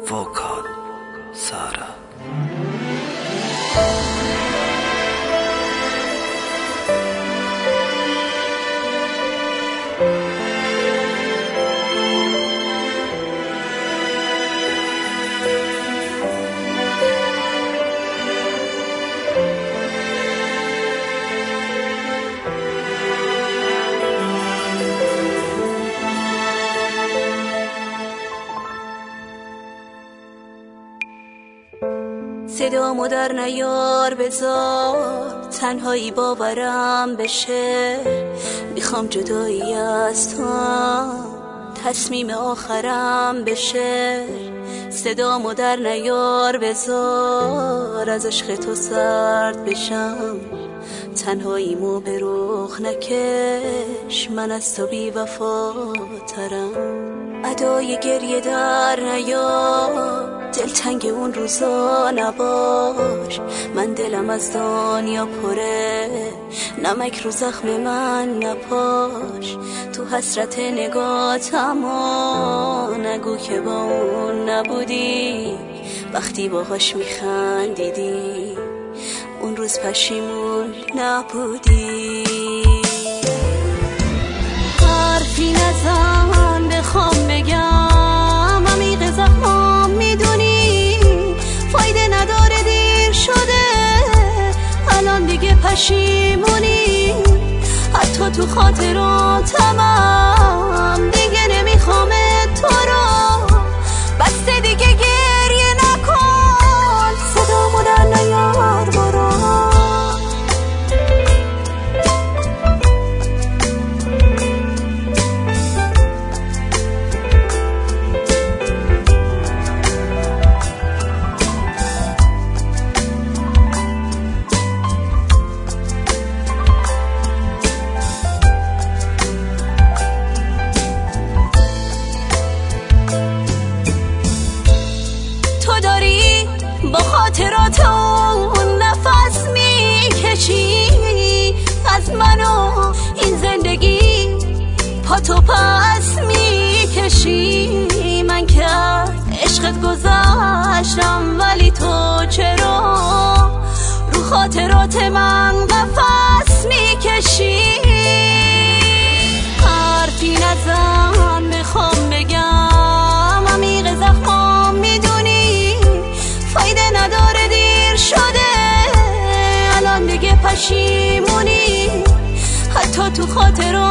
وکال سارا. صدامو در نیار بذار، تنهایی باورم بشه. میخوام جدایی از تو تصمیم آخرم بشه. صدامو در نیار بذار، از عشق تو سرد بشم. تنهاییمو به رخ نکش، من از تو بی وفاترم. ادای گریه در نیار، دلتنگ اون روزا نباش. من دلم از دنیا پره، نمک رو زخم من نپاش. تو حسرت نگاتم نگو که با اون نبودی. وقتی باهاش میخندیدی اون روز پشیمون نبودی. حرفی نزن بخوام بگم، عمیق زخمام میدونی. فایده نداره دیر شده، الان دیگه پشیمونی. حتی تو خاطراتم دیگه نمیخوام تو رو. بسته دیگه گریه نکن، صدامو در نیار برو. با خاطرات اون نفس میکشی، از من و این زندگی پاتو پس میکشی. من که عشقت گذشتم، ولی تو چرا رو خاطرات من قفس میکشی؟ حرفی نزن بخوام بگم، عمیق زخمام میدونی. فایده نداره دیر شده، الان دیگه پشیمونی. حتی تو خاطرات